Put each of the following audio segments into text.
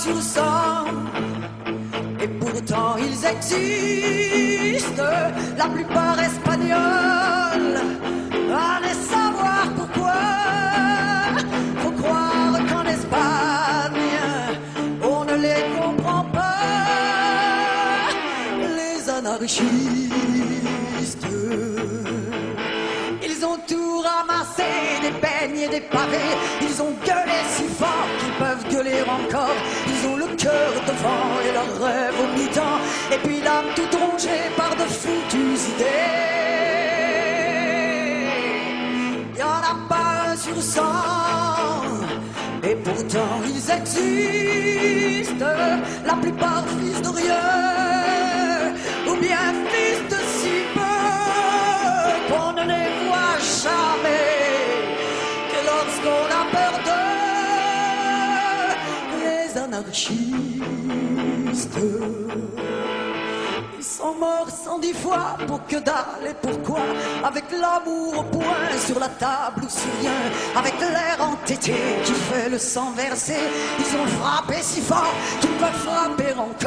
sur 100, et pourtant ils existent, la plupart espagnols. Allez savoir pourquoi. Faut croire qu'en Espagne on ne les comprend pas, les anarchistes. Ils ont tout ramassé, des peignes et des pavés. Ils ont gueulé si fort qu'ils peuvent gueuler encore. Ils ont le cœur devant et leurs rêves au mi-temps, et puis l'âme toute rongée par de foutues idées. Y'en a pas un sur 100, et pourtant ils existent. La plupart fils de rien, ou bien fils de si peu qu'on ne les voit jamais que lorsqu'on a peur d'eux. Les anarchistes, ils sont morts 110 fois pour que dalle et pourquoi. Avec l'amour au poing, sur la table ou sur rien, avec l'air entêté qui fait le sang verser. Ils ont frappé si fort qu'ils peuvent frapper encore.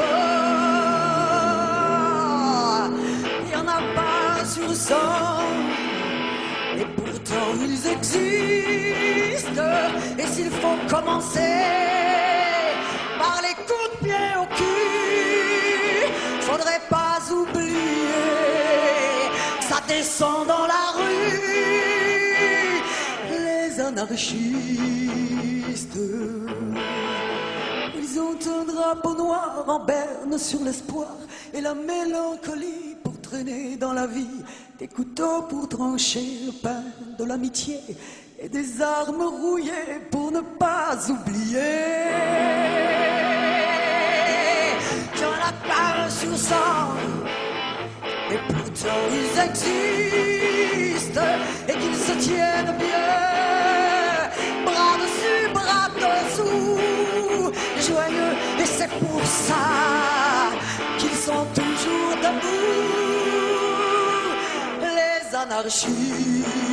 Il n'y en a pas sur 100, et pourtant ils existent. Et s'il faut commencer par les coups de pied au cul, faudrait pas oublier que ça descend dans la rue. Les anarchistes, ils ont un drapeau noir en berne sur l'espoir et la mélancolie pour traîner dans la vie, des couteaux pour trancher le pain de l'amitié et des armes rouillées pour ne pas oublier. Qu'il y en a pas un sur 100, et pourtant ils existent, et qu'ils se tiennent bien, bras dessus, bras dessous, joyeux, et c'est pour ça qu'ils sont toujours debout, les anarchistes.